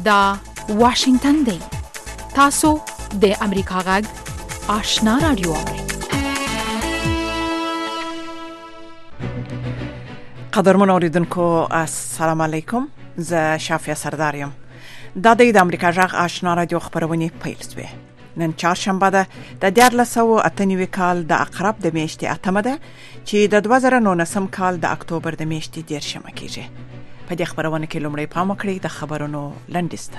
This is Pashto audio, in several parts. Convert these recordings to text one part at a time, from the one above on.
دا واشنگتن دی. تاسو د امریکا غږ آشنا رادیو اورئ. قدرمن اوریدونکو السلام علیکم. زه شافیا سردارم. دا د امریکا غږ آشنا رادیو خبرونه پیل شوه. نن چهارشنبه ده د 2098 کال د عقرب د میاشتې اتمه ده چې د 2019 کال د اکتوبر د میاشتې 10 کېږي. په دې خبرونه کې لومړی پام وکړئ د خبرونو لنډیسته.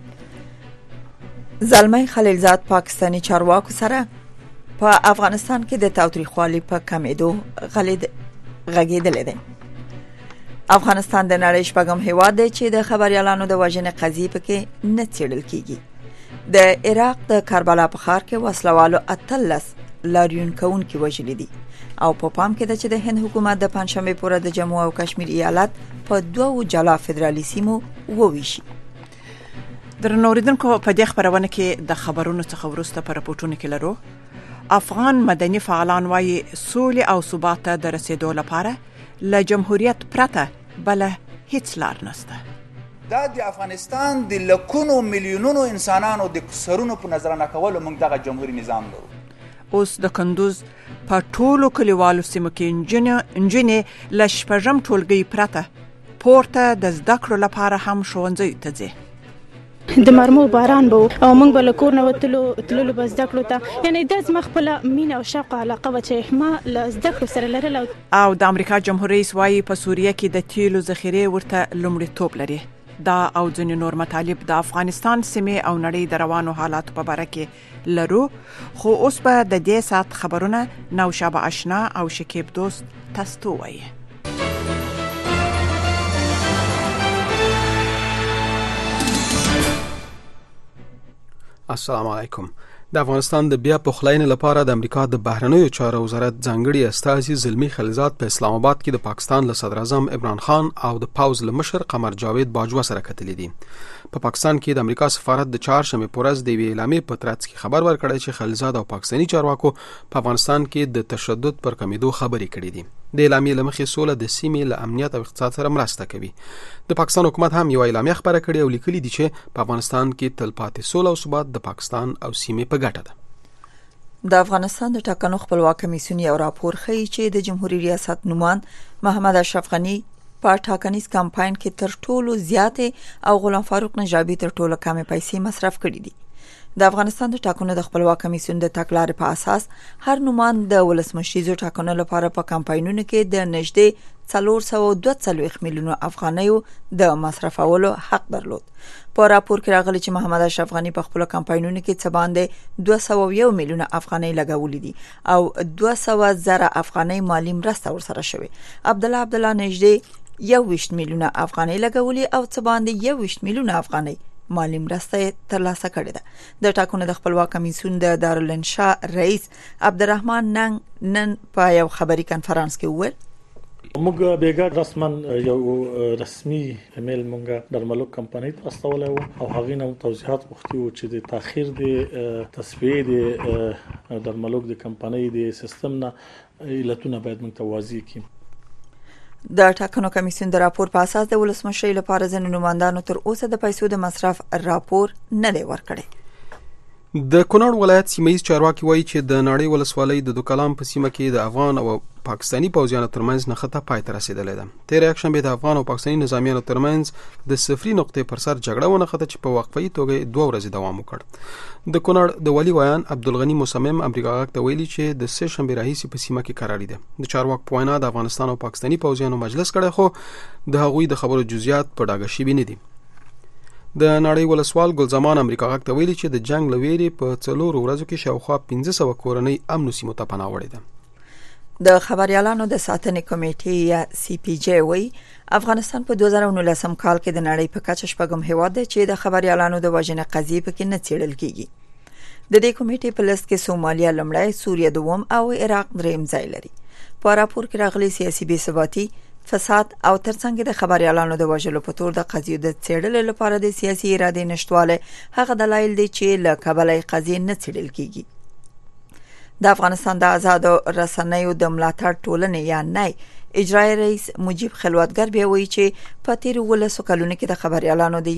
زلمی خلیلزاد پاکستانی چارواکو سره په افغانستان کې د تاوتریخوالي په کمیدو غږیدل دي. افغانستان د نړۍ شپږم هیواد دی چې د خبريالانو د وژنې قضیې پکې نه څېړل کیږي. د عراق د کربلا په ښار کې وسلوالو 18 لاریون کوونکي وژلي دي او په پام کې ده چې د هند حکومت د پنځشنبه پورې د جموں او کشمیر ایالت په 2 جلا فدرالي سیمو وویشي. درنو اوریدونکو په دې خبرونه کې د خبرونو څخه ورسته پر راپورټونه کې لرو. افغان مدني فعالان وايي سولې او ثبات ته د رسیدو لپاره له جمهوریت پرته بل هیڅ لار نشته. دا د افغانستان د لکونو میلیونونو انسانانو د سرونو په نظر نه کول موږ دغه جمهوریت نظام لرو. اوس د کندوز په ټولو کلیوالو سیمو کې انجنې له شپږم ټولګي پرته پورته د زده کړو لپاره هم ښوونځي ته ځي. د مرمو باران به او موږ به کور نه تللو به زده کړو ته، یعنی د زما خپل مینه او شوق علاقه و چې ما له زده کړو سره لرله. او د امریکا جمهور رئیس وايي په سوریه کې د تیلو ذخیره ورته لومړیتوب لري. دا او ځینې نور مطالب د افغانستان سیمې او نړۍ د روانو حالاتو په اړه کې لرو، خو اوس به د دې سات خبرونه نوشابه آشنا او شکیب دوست تاسو وایي. السلام علیکم. د افغانستان د بیا پخلاینې لپاره د امریکا د بهرنیو چارو وزارت ځانګړي استازي زلمی خلیلزاد په اسلام آباد کې د پاکستان له صدر اعظم عمران خان او د پوز له مشر قمر جاوید باجوه سره کتلې دي. په پاکستان کې د امریکا سفارت د چهارشنبه په ورځ د اعلامیې په ترڅ کې خبر ورکړی چې خلیلزاد او پاکستانی چارواکو په افغانستان کې د تشدد پر کمیدو خبرې کړې دي. د اعلامیې لمخې سوله د سیمې له امنیت او اقتصاد سره مرسته کوي. د پاکستان حکومت هم یو اعلامیه خبره کړې او لیکلي دي چې په افغانستان کې تلپاتې سوله او ثبات د پاکستان او سیمې په ګټه ده. د افغانستان د ټاکنو خپلواک کمیسیون یو راپور ښیي چې د جمهوریت ریاست نومان محمد اشرف غنی په ټاکنیز کمپاین کې تر ټولو زیاتې او غلام فاروق نجابی تر ټولو کمې پیسې مصرف کړي دي. د افغانستان د ټاکنو د خپلواک کمیسیون د تګلارې په اساس هر نومان د ولسمشریزو ټاکنو لپاره په کمپاینونو کې د نږدې 442 میلیونه افغانیو د مصرفولو حق درلود. په راپور کې راغلی چې محمد اشرف غنی په خپل کمپاینونو کې څه باندې 201 میلیونه افغانۍ لګولې دي او 200,000 افغانۍ مالی مرسته ورسره شوې. عبدالله نږدې 21 میلیونه افغانۍ لګولې او څه باندې 21 میلیونه افغانۍ مالی مرسته ترلاسه کړې ده. د ټاکنو د خپلواک کمیسیون د دارالانشا رئیس عبدالرحمن نن په یو خبري کانفرنس کې وویل موږ بیګا رسمن یو رسمي ایمیل موږ درملو کمپنۍ ته استولې او هغه نو توضیحات غوښتي چې د تاخير د تصفیه د درملو د کمپنۍ د سیستم نه علتونه باید موږ توازی کړو. د ټاکنو کمیسیون د راپور په اساس د ولسمشری لپاره ځینې نوماندانو تر اوسه د پیسو د مصرف راپور نه دی ورکړی. د کونړ ولایت سیمایي چارواکي وایي چې د نړۍ ولسوالۍ د دوکلام په سیمه کې د افغان او پاکستانی پوځیانو ترمنځ نښته پای ته رسیدلې ده. تیر یکشنبه د افغان او پاکستانی نظامیانو ترمنځ د صفري نقطې پر سر جګړه ونښته چې په وقفه‌ای توګه 2 ورځې دوام وکړ. د کونړ د ولی ویان عبدالغنی مصمم امریکا غاک ته ویلي چې د سه شنبه راهیسې په سیمه کې قراری ده. د چارواکو په وینا د افغانستان او پاکستانی پوځیانو مجلس کړی خو د هغوی د خبرو جزئیات په ډاګه شوي نه دي. د نړۍ ولسوال ګلزمان امریکا غاک ته ویلي چې د جنگ لويري په 4 ورځو کې شاوخوا 1500 کورنۍ امن سیمو ته پناه وړي ده. د خبريالانو د ساتنې کمیټې یا سی پی جی وی افغانستان په 2019 کال کې د نړۍ په کچه شپږم هیواد دی چې د خبريالانو د وژنې قضیې پکې نه څېړل کیږي. د دې کمیټې په لیست کې سومالیا لمړی، سوریه دوم او عراق دریم ځای لري. په راپور کې راغلي سیاسي بې ثباتي، فساد او ترڅنګ د خبريالانو د وژلو په تور د قضیو د څېړلو لپاره د سیاسي ارادې نشټواله هغه دلایل دي چې له کبلې قضیې نه څېړل کیږي. د افغانستان د آزاد رسنیو د ملاتړ ټولنې یا نای اجرایی رئیس مجیب خلوتګر بیا وایي چې په تیرو 12 کلونو کې د خبريالانو د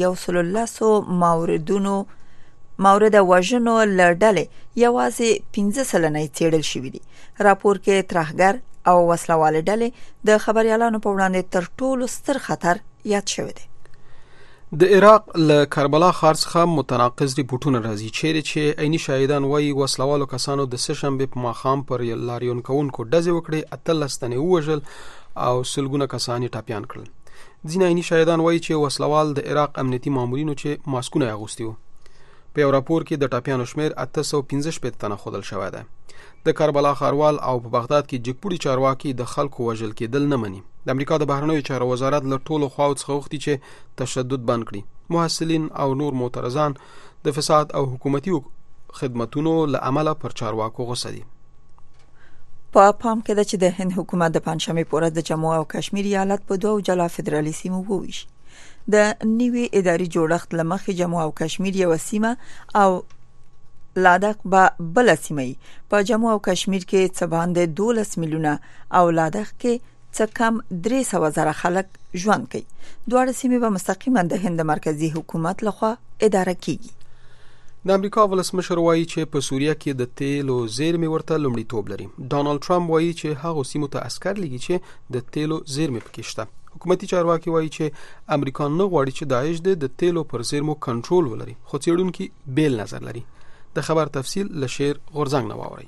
113 مورد وژنو لړډلې یوازې 15 سلنه څېړل شوې دي. راپور کې ترهګر او وسلواله ډلې د خبريالانو په وړاندې تر ټولو ستر خطر یاد شوی دی. د عراق له کربلا ښار څخه متناقض ریپورتونه راځي چې عیني شاهدان وایي وسلوالو کسانو د سهشنبې په ماښام پر لاریون کوونکو ډزې وکړې، 18 تنې ووژل او سلګونه کسان یې ټاپیان کړل. ځینې عیني شاهدان وایي چې وسلوال د عراق امنیتي مامورینو چې ماسکونه اغوستي وو. په یو راپور کې د ټاپیانو شمیر 815 تنه ښودل شوی دی. د کربلا ښاروال او په بغداد کې جګپوړي چارواکي د خلکو وژل کېدل نه مني. د امریکا د بهرنیو چارو وزارت له ټولو خواو څخه غوښتي چې تشدد بند کړي. محصلین او نور معترضان د فساد او حکومتي خدماتونو له امله پر چارواکو غوسه دي. په پام کې ده چې د هند حکومت د پنځمې پورې د جموں او کشمیر ایالت په دوه جلا فدرالي سیمو وویشي. د نوي اداري جوړښت لمخې جموں او کشمیر یو سیمه او لاداخ به بل سیمه په جموں او کشمیر کې څه باندې 12 میلیونه او لاداخ کې څه کم 300,000 خلک ژوند کوي. دواړه سیمې به مستقیما د هند مرکزی حکومت لخوا اداره کیږي. د امریکا ولسمشر وایي چې په سوریه کې د تیلو زیرمې ورته لومړیتوب لري. ډانلډ ټرمپ وایي چې هغه سیمو ته عسكر لګي چې د تیلو زیرمې پکې شته. حکومتي چارواکي وایي چې امریکا نه غواړي چې داعش د تیلو پر زیرمو کنټرول ولري، خو څېړونکي بیل نظر لري. د خبر تفصیل لشیر غورزنګ نواوري.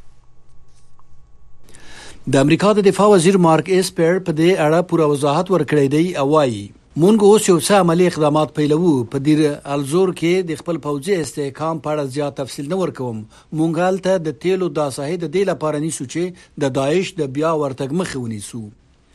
د امریکا د دفاع وزیر مارک اسپر په دې اړه پوره وضاحت ورکړی دی او وایي مونږ اوس یو څه عملی اقدامات پیلوو. په دیر الزور کې د خپل پوځي استحکام په اړه زیات تفصیل نه ورکوم. مونږ هلته د تیلو د ساحې د دې لپاره نیسو چې د داعش د بیا ورتګ مخه ونیسو.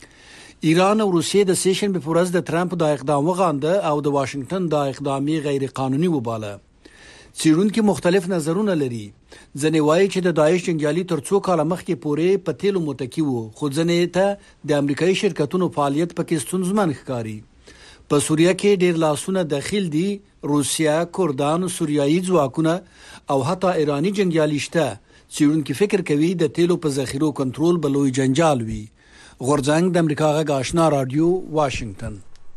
ایران او روسیې د سهشنبې په ورځ د ترامپ د اقدام وغانده او د واشنگټن د اقدامي غیر قانوني وباله. څېړونکي مختلف نظرونه لري. ځینې وایي چې د داعش جنګیالي تر څو کاله مخکې پورې په تیلو متکی وو، خو ځینې ته د امریکایي شرکتونو فعالیت پکې ستونزمن ښکاري. په سوریه کې ډېر لاسونه داخل دي. روسیا، کردان، سوریایي ځواکونه او حتی ایرانی جنګیالي شته. څېړونکي فکر کوي د تیلو په ذخیرو کنټرول به لوی جنجال وي. غورځنګ د امریکا غږ آشنا رادیو واشنگټن.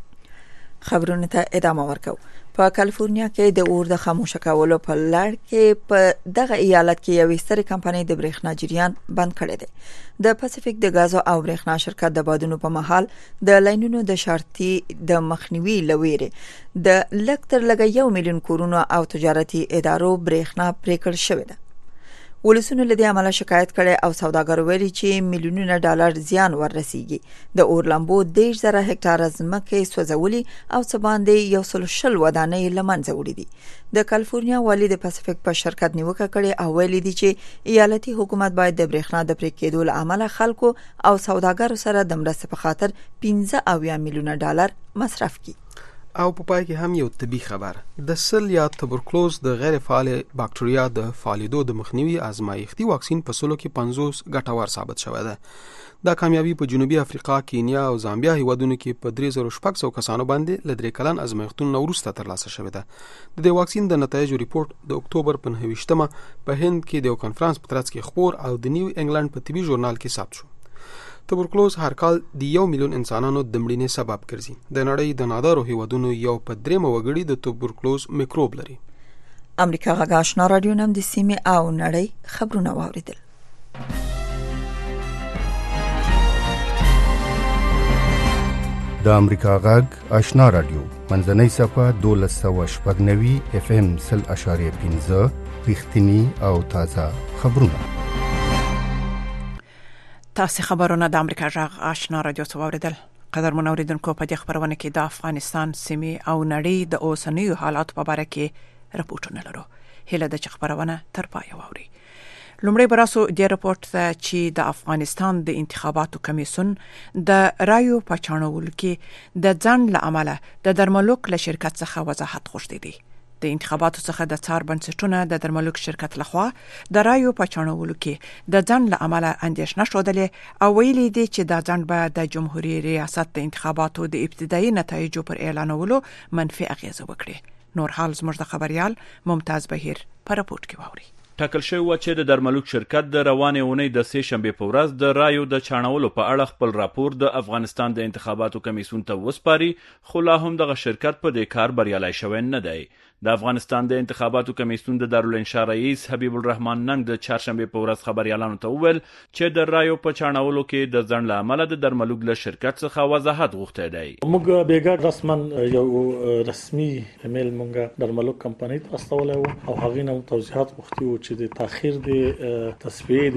خبرونه ته ادامه ورکو. په کالیفورنیا کې د اور د خاموشه کولو په لړ کې په دغه ایالت کې یو ستر کمپنۍ د برېښنا جریان بند کړی دی. د پاسفیک د غاز او برېښنا شرکت د بادونو په محل د لاینونو د شارتي د مخنیوي لويره د لکتر لګ 1 میلیون کورونو او تجارتي ادارو برېښنا پریکړ شوې ده. ولسونه له دې عمله شکایت کړي او سوداګر ویلي چې میلیونونه ډالر زیان وررسیږي. د اور لمبو 10,000 هکټاره ځمکه سوځولي او څه باندې 100 ودانۍ لمنځه وړي دي. د کالیفورنیا والی د پاسفیک په شرکت نیوکه کړي او ویلي دي چې ایالتي حکومت باید د برېښنا د پرې کېدو له امله خلکو او سوداګرو سره د مرستې په خاطر 15 میلیونه ډالر مصرف کړي. او په پای کې هم یو طبي خبر. د سل یا تبرکلوز د غیر فعال باکټریا د فعالېدو د مخنیوي آزمایښتي واکسین په سلو کې 50 ګټور ثابت شوی دی. دا کامیابی په جنوبي افریقا، کینیا او زامبیا هیوادونو کې په 3600 کسانو باندې ل 3 کلن آزمایښتونو وروسته ترلاسه شوی دی. د دې واکسین د نتایجو ریپورت د اکتوبر په 29مه په هند کې د یو کانفرنس په ترڅ کې خبر او د نیو انګلند په طبي ژورنال کې ثبت شو. تبرکلوز هر کال د 1 میلیون انسانانو د مړینې سبب ګرځي. د نړۍ د نادارو هیوادونو یو په 3 وګړي د تبرکلوز میکروب لري. امریکا غږ آشنا رادیو نم د سیمې او نړۍ خبرونه واوریدل. د امریکا غږ آشنا رادیو منځنۍ صفه 1290 FM 0.5 رښتینی او تازه خبرونه. تاسو خبرونه د امریکا غږ آشنا رادیو څخه واوریدل. قدرمن اوریدونکو په دې خبرونه کې د افغانستان سیمې او نړۍ د اوسنیو حالات په اړه کې راپورټونه لرو. هله د خبرونه تر پای واوري. لومړی براسو د راپورټ ته چې د افغانستان د انتخاباتو کمیسیون د رایو په چانول کې د ځان لامله د درملوک له شرکت څخه وضاحت غوښتي دي. د انتخاباتو څخه د څار بنسټونه د درملوک شرکت لخوا د رایو په چانولو کې د ځان لامله اندېښنه شودلې او ویلي دي چې دا ځان به د جمهوریت ریاست د انتخاباتو د ابتدایي نتایجو پر اعلانولو منفي اغیزه وکړي. نور حال زموږ د خبريال ممتاز بهیر په راپورټ کې واوري. ټاکل شوی و چې د درملوک شرکت د روانې اونۍ د سې شنبې په ورځ د رایو د چاڼولو په اړه خپل راپور د افغانستان د انتخاباتو کمیسیون ته وسپاري، خو لا هم دغه شرکت په دې کار بریالی شوی نه دی. د افغانستان د انتخاباتو کمیسیون د دارالانشا رئیس حبیب الرحمن ننګ د چهارشنبې په ورځ خبریالانو ته وویل چې د رایو په چاڼولو کې د ځنډ له امله د درملوک له شرکت څخه وضاحت غوښتی دی. موږ بیګا رسمن یو رسمي ایمیل موږ درملوک کمپنۍ ته استولی و او هغې نه توضیحات غوښتي وو چې د تاخیر د تصفیې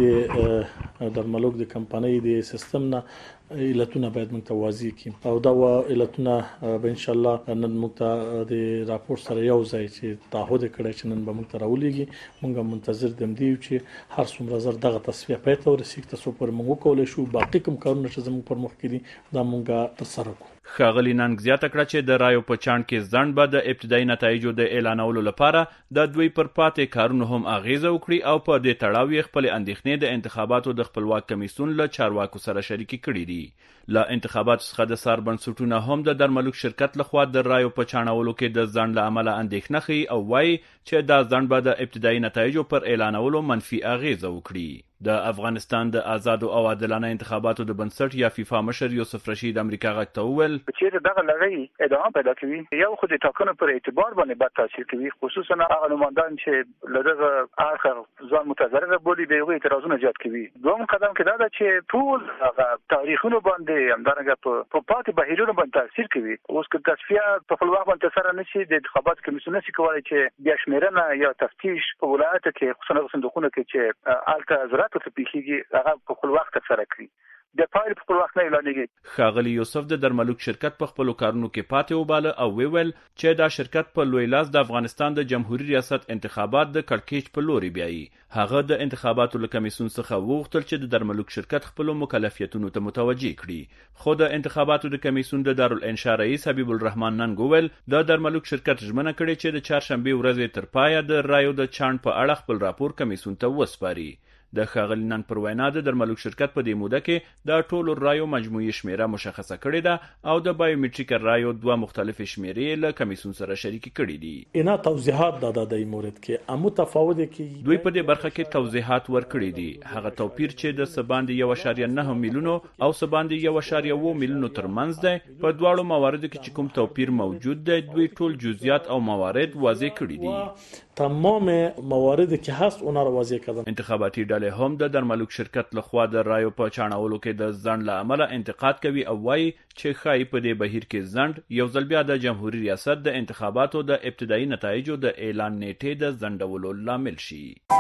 د درملوک د کمپنۍ د سیستم نه علتونه باید موږ ته واضح کړي او دا علتونه به ان شاء الله نن موږ ته د راپور سره یو ځای چې تعهد کړی چې نن به موږ ته راولېږي. موږ منتظر دم دی چې هر څومره زر دغه تصفیه پای ته ورسېږي ترڅو پر موږ وکولی شو باقي کوم کارونه چې زموږ پر مخ کې دي دا موږ ترسره کړو. ښاغلي ننګ زیاته کړه چې د رایو په چاڼ کې ځنډ به د ابتدایي نتایجو د اعلانولو لپاره د دوی پر پاتې کارونو هم اغیزه وکړي او په دې تړاو یې خپلې اندېښنې د انتخاباتو د خپلواک کمیسیون له چارواکو سره شریکې کړي دي. له انتخاباتو څخه د سار بنسټونه هم د درملوک شرکت لخوا د رایو په چاڼولو کې د ځنډ له امله اندېښنه ښیي او وایي چې دا ځنډ به د ابتدایي نتایجو پر اعلانولو منفي اغیزه وکړي. د افغانستان د آزادو او عادلانه انتخاباتو د بنسټ یا فیفا مشر یوسف رشید امریکا غږ ته وویل چې دغه لړۍ ادامه پیدا کوي یو خو د ټاکنو پر اعتبار باندې بد تاثیر کوي، خصوصا هغه نمایندان چې له دغه اخر ځان متضرر بولي د یو اعتراضونه زیات کوي. دوم قدم کې دا ده چې ټول هغه تاریخونه باندې همدارنګه په پاتې بهیرونو باندې تاثیر کوي. اوس که تصفیه په خپل وخت باندې سره نشي د انتخاباتو کمیسیون نشي کولای چې بیا شمیرنه یا تفتیش په ولایت کې خصوصا صندوقونه کې چې الته زراعت ته پیښیږي هغه په خپل وخت سره کوي. د پایل په خپل وخت نه اعلانېږي. ښاغلي یوسف د درملوک شرکت په خپلو کارونو کې پاتې وباله او ویل چې دا شرکت په لوی لاس د افغانستان د جمهوریت ریاست انتخابات د کړکېچ په لوري بیایي. هغه د انتخاباتو له کمیسیون څخه وغوښتل چې د درملوک شرکت خپلو مکلفیتونو ته متوجه کړي، خو د انتخاباتو د کمیسیون د دارالانشا رئیس حبیب الرحمن ننګ وویل د درملوک شرکت ژمنه کړې چې د چهارشنبې ورځې تر پایه د رایو د چاڼ په اړه خپل راپور کمیسیون ته وسپاري. د ښاغلي نن پر وینا د درملوک شرکت په دې موده کې د ټولو رایو مجموعي شمیره مشخصه کړې ده او د بایومټریک رایو دوه مختلفې شمیرې له کمیسیون سره شریک کړي دي. اینا توضیحات د دې مورد کې متفاوت کې دوی په دې برخه کې توضیحات ورکړي دي. هغه توپیر چې د سباندې 1.9 میلیونو او سباندې 1.1 میلیونو ترمنځ دی په دواړو مواردو کې چې کوم توپیر موجود دی دوی ټول جزئیات او موارد واضح کړي دي. تمام موارد کې هست اون را واضح کړل. انتخاباتي ډلې هم د درملوک شرکت لخوا د رایو په چاڼولو کې د ځنډ له امله انتقاد کوي او وایي چې ښایي په دې بهیر کې ځنډ یو ځل بیا د جمهوریت ریاست د انتخاباتو د ابتدایي نتایجو د اعلان نیټې د ځنډولو لامل شي.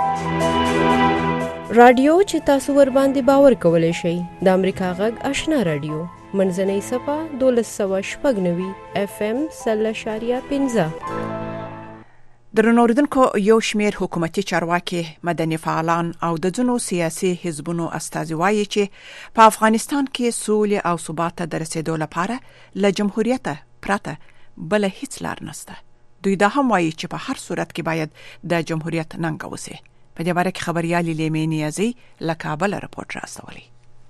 رادیو چې تاسو ور باندې باور کولای شئ د امریکا غږ آشنا رادیو منځنۍ صفه 1290 FM 0.15. درنوردونکو یو شمیر حکومتي چارواکي مدني فعالان او د ځینو سیاسي حزبونو استازي وایي چې په افغانستان کې سولې او ثبات ته د رسیدو لپاره له جمهوریت پرته بل هیڅ لار نشته. دوی دا هم وایي چې په هر صورت کې باید د جمهوریت ننګ وسی. په دې باره کې خبريالي لیمې نیازي له کابل رپورټ راستولي.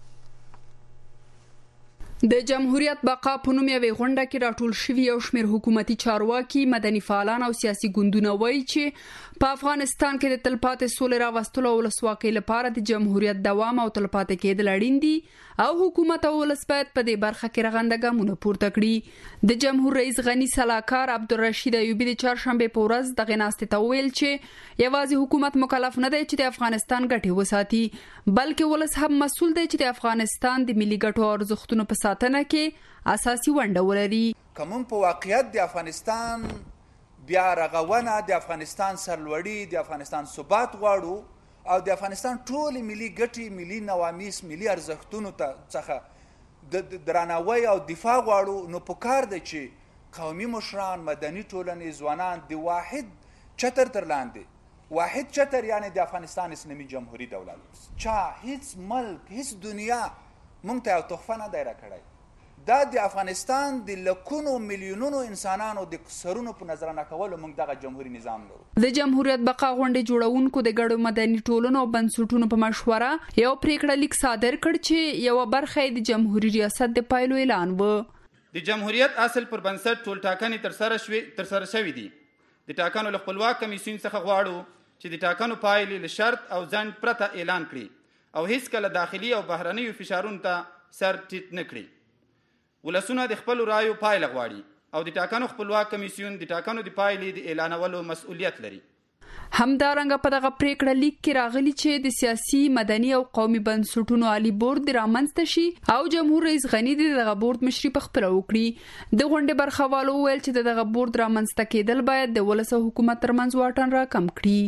د جمهوریت بقا په نوم یوې غونډه کې راټول شوي یو شمېر حکومتي چارواکي مدني فعالان او سیاسي ګوندونه وایي چې په افغانستان کې د تلپاتې سولې راوستلو او ولسواکۍ لپاره د جمهوریت دوام او تلپاتې کېدل اړین دي او حکومت او ولس باید په دې برخه کې رغنده ګامونه پورته کړي. د جمهور رئیس غنی سلاکار عبدالرشید ایوبی د چهارشنبې په ورځ دغه ناستې ته وویل چې یوازې حکومت مکلف نه دی چې د افغانستان ګټې وساتي بلکې ولس هم مسؤل دی چې د افغانستان د ملي ګټو او ارزښتونو په ساتنه کې اساسي ونډه ولري. کوم په واقعیت د افغانستان بیا رغونه د افغانستان سرلوړي د افغانستان ثبات غواړو او د افغانستان ټول ملي ګټې ملي نوامیس ملي ارزښتونو څخه د درناوي او دفاع غواړو نو پکار دی چې قومي مشران مدني ټولنې ځوانان د واحد چتر تر لاندې واحد چتر یعنی د افغانستان اسلامي جمهوریت دولت چا هیڅ ملک هیڅ دنیا مونږ ته یو تحفه نه دی راکړی. دا د افغانستان د لکونو میلیونونو انسانانو د سرونو په نظرانه کولو موږ دغه جمهوریت نظام لرو. د جمهوریت بقا غونډې جوړونکو د ګډو مدني ټولنو او بنسټونو په مشوره یو پریکړه لیک صادر کړ چې یو برخه د جمهوریت ریاست د پایلو اعلان و. د جمهوریت اصل پر بنسټ ټول ټاکنې تر سره شوي دي. د ټاکنو له خپلواک کمیسیون څخه غواړو چې د ټاکنو پایلې له شرط او ځنډ پرته اعلان کړي او هیڅ کله داخلي او بهرنیو فشارونو ته سر ټیټ نه کړي. ولسونه د خپلو رایو پایله غواړي او د ټاکنو خپلواک کمیسیون د ټاکنو د پایلې د اعلانولو مسؤلیت لري. همدارنګه په دغه پریکړه لیک کې راغلي چې د سیاسي، مدني او قومي بنسټونو عالی بورډ رامنځته شي او جمهور رئیس غنی د دغه بورډ مشري په خپل وکړي. د غونډې برخوالو ویل چې دغه بورډ رامنځته کېدل باید د ولس او حکومت ترمنځ واټن راکم کړي.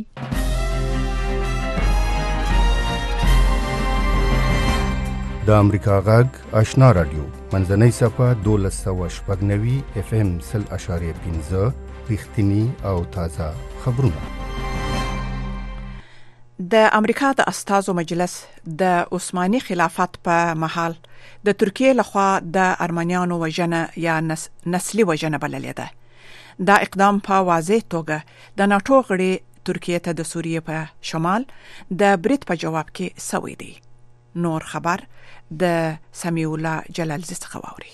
د امریکا غږ آشنا رادیو منځنۍ صفه 1290 FM 0.15 رښتینی او تازه خبرونه. د امریکا د استازو مجلس د عثماني خلافت په محل د ترکیه لخوا د ارمنیانو وژنه یا نسلی وژنه بللې ده. دا اقدام په واضح توګه د ناتو غړي ترکیه ته د سوریه په شمال د برید په جواب کې سوی دی. نور خبر د سمیع الله جلالزی څخه واوري.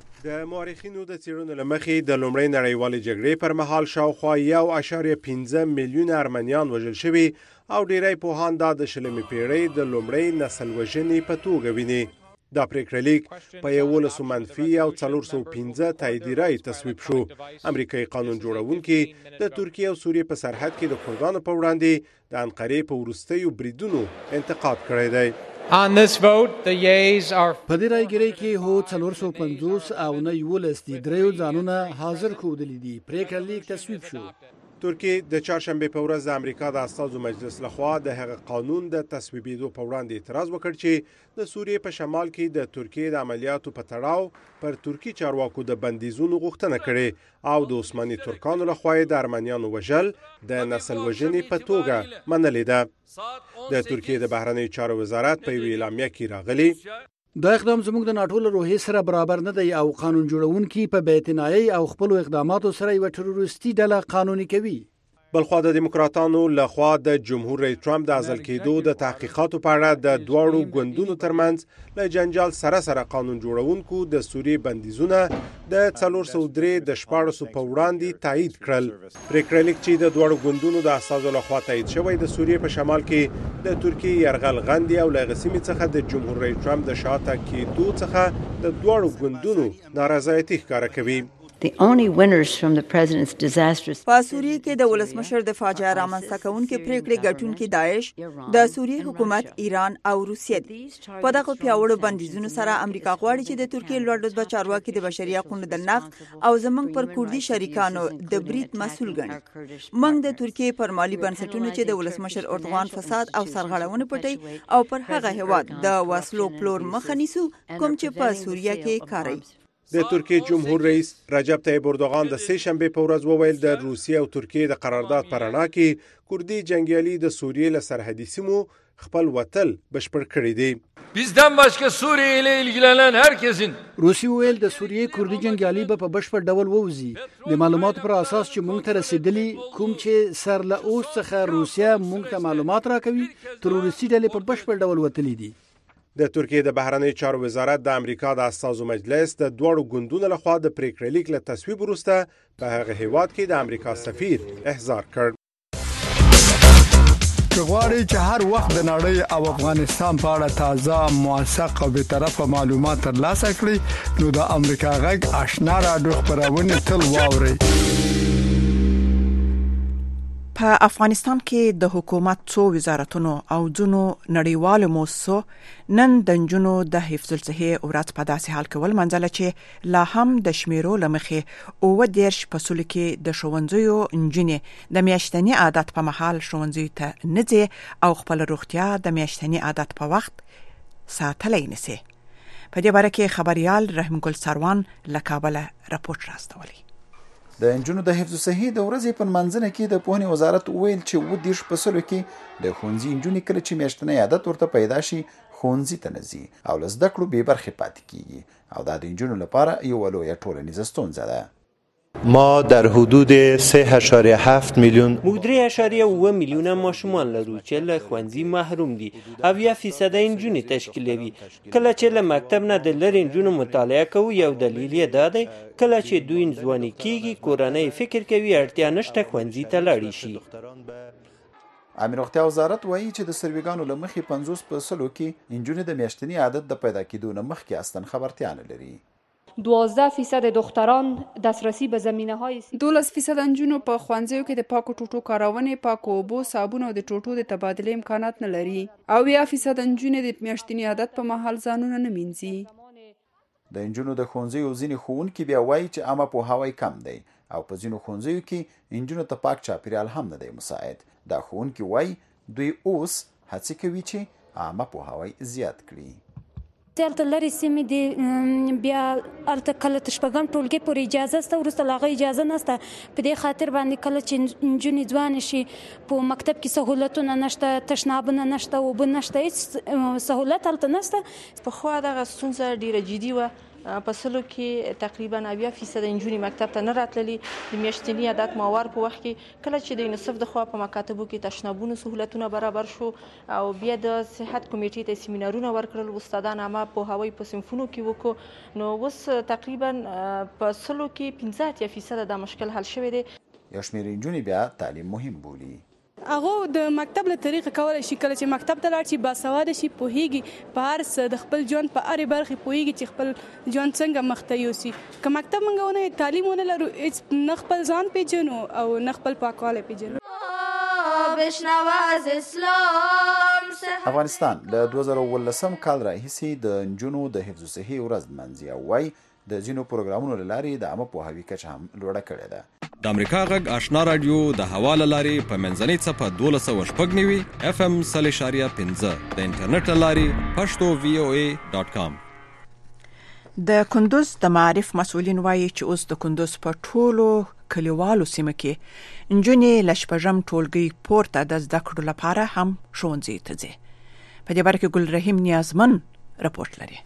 د مورخینو د څېړنو له مخې د لومړۍ نړیوالې جګړې پر مهال شاوخوا 1.15 میلیون ارمنیان وژل شوي او ډیری پوهان دا د شلمې پیړۍ د لومړۍ نسل وژنې په توګه ویني. دا پریکړه لیک په 11 منفي او 415 تاییدي رای تصویب شو. امریکایي قانون جوړونکي د ترکیه او سوریې په سرحد کې د کردانو په وړاندې د انقرې په وروستیو بریدونو انتقاد کړی دی. On this vote, the yeas are... په دې رایګرۍ کې هو 450 او نه 11 دي دریو ځانونه حاضر کودلې دي. پریکړه لیک تصویب شو. ترکیه د چهارشنبه په ورځ د امریکا د استازو مجلس لخوا د هغه قانون د تصویبېدو په وړاندې اعتراض وکړ چې د سوریې په شمال کې د ترکیه د عملیاتو په تړاو پر ترکی چارواکو د بندیزونو غوښتنه کړې او د عثماني ترکانو لخوا د ارمنیانو وژل د نسل وژنې په توګه منلې ده. د ترکیه د بهرنیو چارو وزارت په یوه اعلامیه کې راغلی دا اقدام زموږ د ناټو له روحیې سره برابر نه دی او قانون جوړونکي په بی‌اعتنایۍ او خپل اقداماتو سره یو تروریستي ډله قانوني کوي. بلخوا د دیموکراتانو لخوا د جمهور رئیس ټرمپ د ازل کېدو د تحقیقاتو په اړه د دواړو ګوندونو ترمنځ له جنجال سره قانون جوړونکو د سوریې بندیزونه د 403 د 14 په وړاندې تایید کړل. پریکړه لیک چې د دواړو ګوندونو د اساسو لخوا تایید شوی د سوریې په شمال کې د ترکیه يرغل غندي او له غسیمې څخه د جمهور رئیس ټرمپ د شاته کېدو څخه د دواړو ګوندونو نارضایتي ښکاره کوي. The only winners from the president's disastrous په سوریه کې د ولسمشر د فاجعه رامنځته کوونکې پریکړې ګټونکي داعش، د سوریې حکومت، ایران او روسیه دي. په دغه پیاوړو بندیزونو سره امریکا غواړي چې د ترکیې لوړ رتبه چارواکي د بشري حقوقو د نقض او زمنګ پر کوردي شریکانو د برید مسؤل ګڼي. موږ د ترکیې پر مالی بنسټونو چې د ولسمشر اردوغان فساد او سرغړونه پټي او پر هغه هواد د وسلو پلور مخه نیسو کوم چې په سوریه کې کاروي. د ترکیه جمهور رئیس رجب طیب اردوغان د سه شنبه په ورځ وویل د روسیه او ترکیه د قرارداد پر اړه کې کوردی جنگیالي د سوریه له سرحدي سیمو خپل وتل بشپړ کړی دی. Bizden başka Suriye ile ilgilenen herkesin روسي ویل د سوریې کوردي جنگیالي به په بشپړ ډول ووځي. د معلوماتو پر اساس چې موږ ته رسیدلی کوم چې سر له اوس څخه روسیا موږ ته معلومات راکوي تروریستي ډلې په بشپړ ډول وتلې دي. د ترکیه د بهرنیو چارو وزارت د امریکا د استازو مجلس د دوړو ګوندونو لخوا د پریکړې لیک له تصویب وروسته په هغه هیواد کې د امریکا سفیر احضار کړ. غواړئ چې هر وخت د نړۍ او افغانستان په اړه تازه، موثق او بیطرفه معلومات ترلاسه کړئ نو د امریکا غږ آشنا رادیو خبرونه تل واورئ. په افغانستان کې د حکومت څو وزارتونو او ځینو نړیوالو موسسو نن د نجونو د حفظ الصحه ورځ په داسې حال کې ولمنځله چې لا هم د شمیرو لمخې 90 فصل کې د ښوونځیو نجونې د میاشتني عادت په محل ښوونځي ته نه ځي او خپل روغتیا د میاشتني عادت په وخت ساتلی نشي. په دې باره کې خبريال رحیم ګل سروان له کابل راپورټ راستولی. د انجونو د حفظ الصحه د ورځې په منځنه کې د پوهنې وزارت ویل چې 10 فصلو کې د ښوونځي انجونې کله چې میاشتنی عادت ورته پیدا شي ښوونځي ته نه ځي او له زده کړو بې برخې پاتې کیږي او دا د انجونو لپاره یوه لویه ټولنیزه ستونزه ده. ما در حدود 3.7 میلیون موږ 3.7 میلیونه ماشومان لرو چې له ښوونځي محروم دي او 1% انجونې تشکیلوي. کله چې له مکتب نه د لرې انجونو مطالعه کوو یو دلیل یې دا دی کله چې دوی ځواني کیږي کورنۍ فکر کوي اړتیا نشته ښوونځي ته لاړ شي. عامه روغتیا وزارت وایي چې د سرویګانو له مخې 50% کې انجونې د میاشتني عادت د پیدا کېدو نه مخکې اصلا خبرتیا نه لري. 12% دختران دسترسی به زمینه‌های 12% انجونو په ښوونځیو کې د پاکو ټوټو کارونې، پاکو اوبو، صابون او د ټوټو د تبادلې امکانات نه لري. او 10% انجونې د میاشتني عادت په مهال ځانونه نه مینځي. د انجونو د ښوونځیو ځینې ښوونکي بیا وایي چې عامه پوهاوی کم دی او په ځینو ښوونځیو کې انجونو ته پاک چاپیریال هم نه دی مساعد. دا ښوونکي وایي دوی اوس هڅې کوي چې عامه پوهاوی زیات کړي. دلته لري سیمې د بیا الته کله شپږم ټولګي پورې اجازه سته، وروسته لا هغه اجازه نشته. په دې خاطر باندې کله چې نجونې ځوانې شي په مکتب کې سهولتونه نشته، تشنابونه نشته، اوبه نشته، هیڅ سهولت هلته نشته. پخوا دغه ستونزه ډیره جدي وه. په سلو کې تقریبا 90% نجونې مکتب ته نه راتللي. د میاشتني عادت ماور په وخت کې کله چې د یونیسف د خوا په مکاتبو کې تشنابونو سهولتونه برابر شو او بیا د صحت کمیټې ته سیمینارونه ورکړل، استادان عامه پوهاوی په صنفونو کې وکړو، نو اوس تقریبا په سلو کې 15% د مشکل حل شوی دی. یو شمېر نجونې بیا تعلیم مهم بولي. هغه د مکتب له طریقې کولای شي کله چې مکتب ته لاړ شي باسواده شي، پوهیږي په هر څه، د خپل ژوند په هرې برخې پوهیږي چې خپل ژوند څنګه مخته یوسي. که مکتب موږ ونه تعلیم ونه لرو، هیڅ نه خپل ځان پیژنو او نه خپل پاکوالی پیژنو. افغانستان له 2018 کال راهیسې د نجونو د حفظ صحي ورځ لمانځي او وایي د ځینو پروګرامونو له لارې د عامه پوهاوي کچه هم لوړه کړې ده. د امریکا غږ آشنا رادیو د حواله لارې په منځنۍ څپه 1290 FM 0.5 د انټرنیټ لارې pashto.voa.com. د کندوز د معارف مسؤلین وایي چې اوس د کندوز په ټولو کلیوالو سیمه کې نجونې له شپږم ټولګي پورته د زده کړو لپاره هم ښوونځي ته ځي. په دې برخه کې ګل رحیم نیازمن رپورټ لري.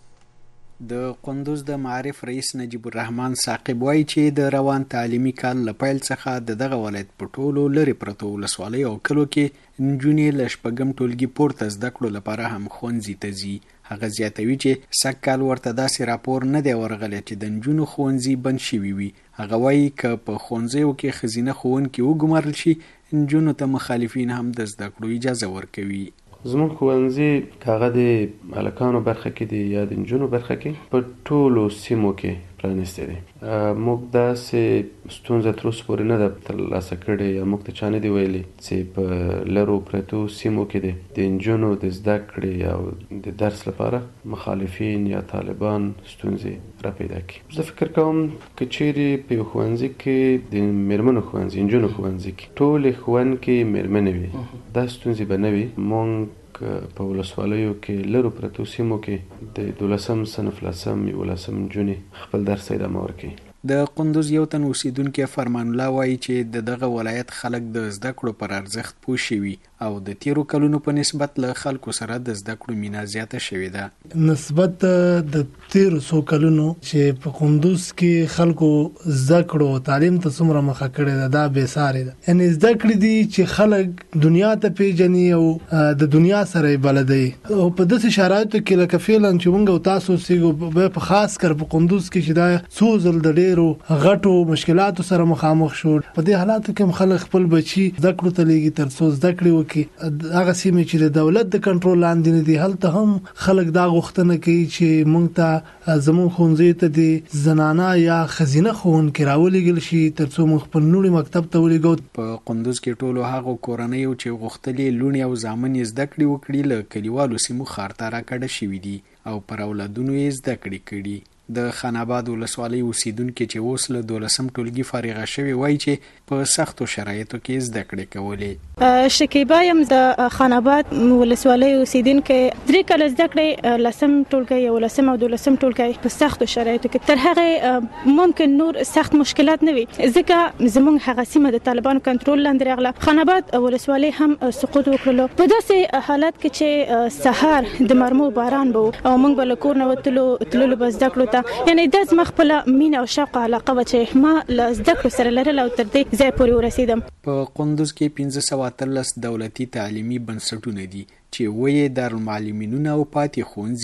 د کندوز د معارف رئیس نجیب الرحمن ثاقب وایي چې د روان تعلیمي کال له پیل څخه دغه ولایت په ټولو لرې پرتو ولسوالیو او کلو کې نجونې له شپږم ټولګي پورته زده کړو لپاره هم ښوونځي ته ځي. هغه زیاتوي چې سږ کال ورته داسې راپور نه دی ورغلی چې د نجونو ښوونځي بند شوي وي. هغه وایي که په ښوونځیو کې ښځینه ښوونکي وګمارل شي، نجونو ته مخالفین هم د زده کړو اجازه ورکوي. زموږ ښوونځي هغه د هلکانو برخه کې دی یا د نجونو برخه کې په ټولو سیمو کې پرانیستی دی. موږ داسې ستونزه تر اوسه پورې نه ده ترلاسه کړې یا موږ ته چا نه دي ویلي چې په لرو پرتو سیمو کې دی د نجونو د زده کړې او د درس لپاره مخالفین یا طالبان ستونزې را پیدا کړي. زه فکر کوم که چیرې په یو ښوونځي کې د میرمنو ښوونځي، نجونو ښوونځي کې ټولې ښوونکې میرمنې وي، دا ستونزې به نه وي. موږ په ولسوالیو کې لرو پرتو سیمو کې د 12م صنف 11م نجونې خپل درس ادامه ورکوي. د قندوز یو تن اوسیدونکي فرمان الله وایي چې دغه ولایت خلک د زده کړو پر ارزښت پوه شوي او د تیرو کلونو په نسبت له خلکو سره د زده کړو مینه زیاته شوې ده. نسبت د تیرو څو کلونو چې په قندوز کې خلکو زده کړو تعلیم ته څومره مخه کړې ده، دا بې ساري ده. یعنی زده کړې دي چې خلک دنیا ته پیژني او د دنیا سره یې بلدي. او په داسې شرایطو کې لکه فعلا چې موږ او تاسو سیګو په خاص کر په قندوز کې چې دا څو ځل د ډېرو غټو مشکلاتو سره مخامخ شو، په دې حالاتو کې خلک خپل بچي زده کړو ته لېږي تر څو زده کړې وکړي. هغه سیمې چې د دولت د کنټرول لاندې نه دي هلته هم خلک دا غوښتنه کوي چې موږ ته زموږ ښوونځي ته د زنانه یا ښځینه ښوونکي راولېږل شي تر څو موږ خپل لوڼې مکتب ته ولېږو. په قندوز کې ټولو هغو کورنیو چې غوښتلې لوڼې او زامن یې زده کړې وکړي له کلیوالو سیمو ښار ته راکډه شوي دي او پر اولادونو یې زده کړې کړي. د خان آباد ولسوالۍ اوسیدونکي چې اوس له 12م ټولګي فارغه شوي وایي چې په سختو شرایطو کې زده کړې کولې. شکیبا یم د خان آباد ولسوالۍ اوسیدونکي. 3 کاله زده کړې 10م ټولګي او 10م او 12م ټولګي په سختو شرایطو کې. تر هغه ممکن نور سخت مشکلات نه وي ځکه زموږ هغه سیمه د طالبانو کنټرول لاندې راغله. خان آباد ولسوالۍ هم سقوط وکړلو په داسې حالت کې چې سحر د مرمو باران به او موږ به له کور نه وتلو به زده کړو. یعنی د زما خپل مینه او شوق علاقه و چې ما له زده کړو سره لرله او تر دې ځای پورې ورسېدم. په قندوز کې 1513 دولتي تعلیمي بنسټونه دي چې وایي دارالمعلمینونه او پاتې ښوونځي دي.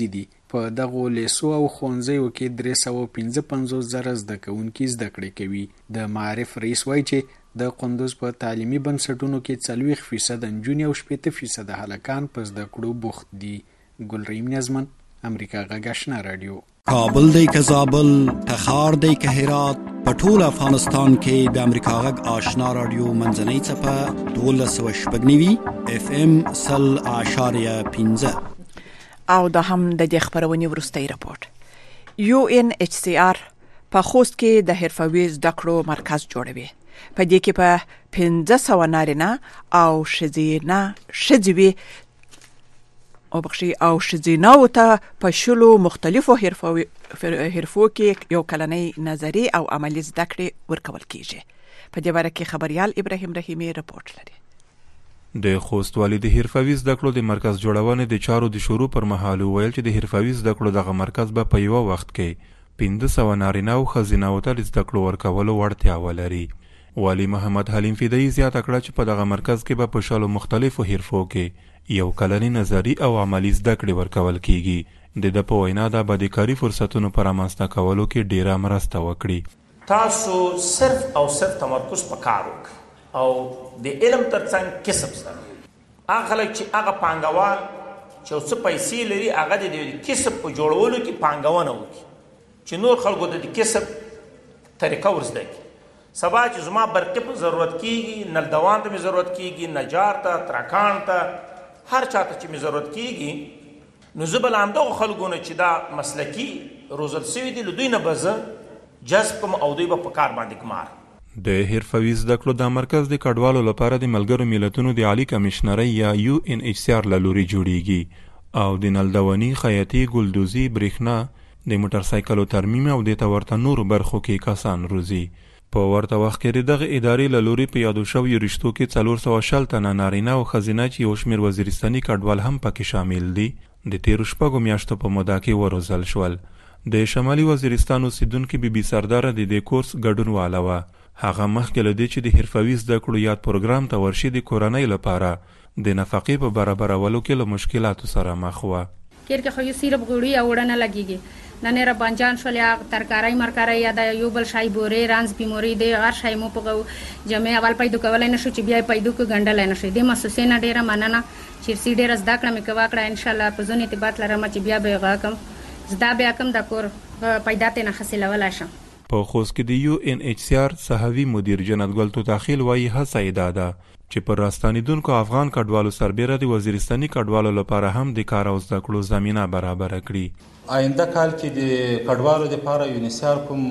په دغو لیسو او ښوونځیو کې 355,000 زده کوونکي زده کړې کوي. د معارف رئیس وایي چې د قندوز په تعلیمي بنسټونو کې 40% نجونې او 80% هلکان په زده کړو بوخت دي. ګلرحیم نظمن، امریکا غږ آشنا رادیو. کابل دی که زابل، تخار دی که هرات، په ټول افغانستان کې د امریکا غږ آشنا رادیو منځنۍ څپه 12.9 FM 0.15 او دا هم د دې خبرونې وروستۍ راپورټ. UNHCR په خوست کې د حرفوي زده کړو مرکز جوړوي. په دې کې په 1500 نارینه او ښځې او ښځیناو ته په شلو مختلفو حرفو کې یو کلنۍ نظري او عملي زده کړې ورکول کیږي. په دې باره کې خبريال ابراهیم رحیمی رپورټ لري. د خوست والي د حرفوي زده کړو د مرکز جوړونې د چارو د شروع پر مهال ویل چې د حرفوي زده کړو دغه مرکز به په یو وخت کې 1500 نارینه او ښځیناو ته زده کړو ورکولو وړتیا ولري. والي محمد حلیم فدایي زیاته کړه چې په دغه مرکز کې به په شلو مختلفو حرفو کې یو کلنی نظري او عملی زده کړې ورکول کیږي. د په وینا دا به د کاري فرصتونو پر رامنځته کولو کې ډیره مرسته وکړي. تاسو صرف او صرف تمرکز پکار وکړئ او د علم ترڅنګ کسب زده کړئ. هغه خلک چې هغه پانګوال چې څه پیسې لري هغه د کسب په جوړولو کې پانګونه وکړي چې نور خلکو د کسب طریقه ورزده کړي. سبا چې زما برقی په ضرورت کیږي، نل دوان ته مې ضرورت کیږي، نجار ته، ترکان ته، هر چاته چې مې ضرورت کیږي، نو زه به له همدغو خلکو نه چې دا مسلکي روزل سوي دي له دوی نه به زه جذب کوم او دوی به په کار باندې ګمار. د حرفوي زده کړو دا مرکز د کډوالو لپاره د ملګرو ملتونو د عالی کمشنرۍ یا UNHCR له لوري جوړیږي او د نلدوني، خیاطي، ګلدوزي، برېښنا، د موټر سایکلو ترمیم او د ورته نورو برخو کې کسان روزي. په ورته وخت کې دغه ادارې له لوري په یادو شویو رشتو کې 460 تنه نارینه او ښځینه چې یو شمېر وزیرستاني کډوال هم پکې شامل دي د تیرو شپږو میاشتو په موده کې وروزل شول. د شمالي وزیرستان اوسیدونکي بي بي سردار د دې کورس ګډون واله وه. هغه مخکې له دې چې د حرفوي زده کړو یاد پروګرام ته ورشي د کورنۍ لپاره د نفقې په برابرولو کې له مشکلاتو سره مخ وه. کیر کې خو یو سیرپ غوړي او وړنه لګیږي نه نه را بانجان شولې ترکارای مرکارای یا د یو بل شای بورې رانز بیموري د هر شای مو په جمع اول پیدا کولای نشو چې بیا پیدا کو غندل نه شي. د مؤسسې نه ډیره مننه چې سي ډیره زده کړم کوا کړه ان شاء الله په ځونې ارتباط لرم چې بیا به غاکم زدا بیا کم د کور پیدا ته نه حاصلول شم. په خوست کې د UNHCR صحوي مدیر جنت ګل توتاخیل وایي هڅه یې دا ده چې پر راستنیدونکو افغان کډوالو سربېره د وزیرستاني کډوالو لپاره هم د کار او زده کړو زمینه برابره کړي. آینده کال کې د کډوالو لپاره UNHCR کوم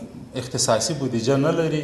اختصاصي بودیجه نه لري،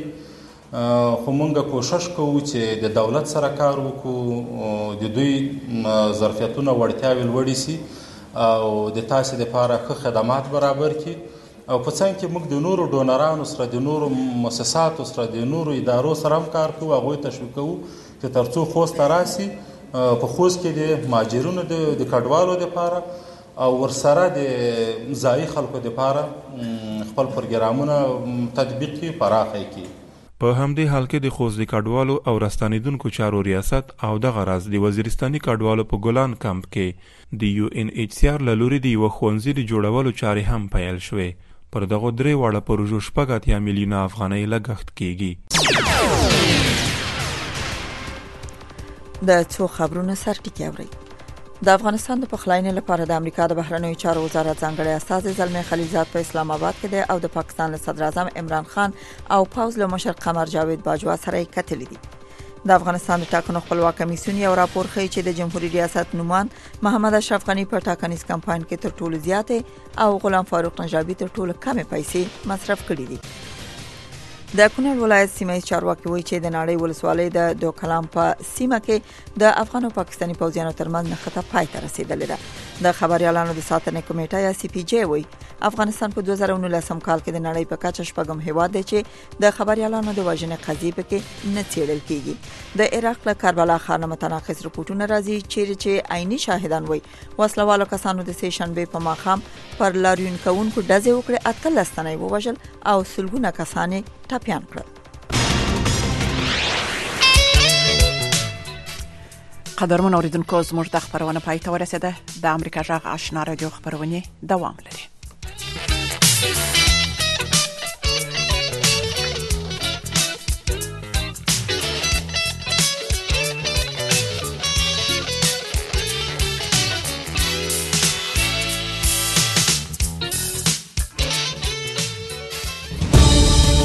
خو موږ کوشش کوو چې د دولت سره کار وکړو، د دوی ظرفیتونه وړتیاوې لوړې سي او د تاسو لپاره ښه خدمات برابر کړي. او په څنګ کې موږ د نورو ډونرانو سره، د نورو مؤسساتو سره، د نورو ادارو سره هم کار کوو، هغوی تشویق کوو چې ترڅو خوست ته راسي، په خوست کې د مهاجرینو د کډوالو لپاره او ورسره د ځایي خلکو لپاره خپل پروګرامونه تطبیق کړي، پراخه کړي. په همدې حال کې د خوست د کډوالو او راستنیدونکو چارو ریاست او دغه راز د وزیرستاني کډوالو په ګلان کمپ کې د UNHCR له لوري د یوه ښوونځي د جوړولو چارې هم پیل شوې. پر دغه درې واړه پروژو 80 میلیونه افغانۍ لګښت کیږي. د څو خبرونو سرټکی اوري. د افغانستان د پخلاینې لپاره د امریکا د بهرنیو چارو وزارت ځانګړی استازی زلمی خلیلزاد په اسلام آباد کې دی او د پاکستان له صدر اعظم عمران خان او پوز له مشر قمر جاوید باجوا سره کتلې دي. د افغانستان د ټاکنو خپلواک کمیسیون یو راپور ښیي چې د جمهوریت ریاست نومان محمد اشرف غنی په ټاکنیز کمپاین کې تر ټولو زیاتې او غلام فاروق نجابی تر ټولو کمې پیسې مصرف کړې دي. د کونړ ولایت سیمه چارواکي وایي چې د نړۍ ولسوالۍ د دوکلام په سیمه کې د افغان او پاکستاني پوځیانو ترمنځ نښته پای ته رسیدلې ده. د خبريالانو د ساتنې کمیټه یا CPJ وایي افغانستان په 2019 کال کې د نړۍ په کچه شپږم هیواد دی چې د خبريالانو د وژنې قضیې پکې نه څېړل کیږي. د عراق له کربلا ښار نه متناقض رپورټونه راځي چې عیني شاهدان وایي وسلوالو کسانو د سه شنبه په ماښام پر لاریون کوونکو ډزې وکړې، 18 تنه ووژل او سلګونه کسان ټپيان کړل. قدرمن اوریدونکو زموږ د خبرونه پای ته ورسیده. د امریکا جغ آشنا رادیو خبرونه دوام لري.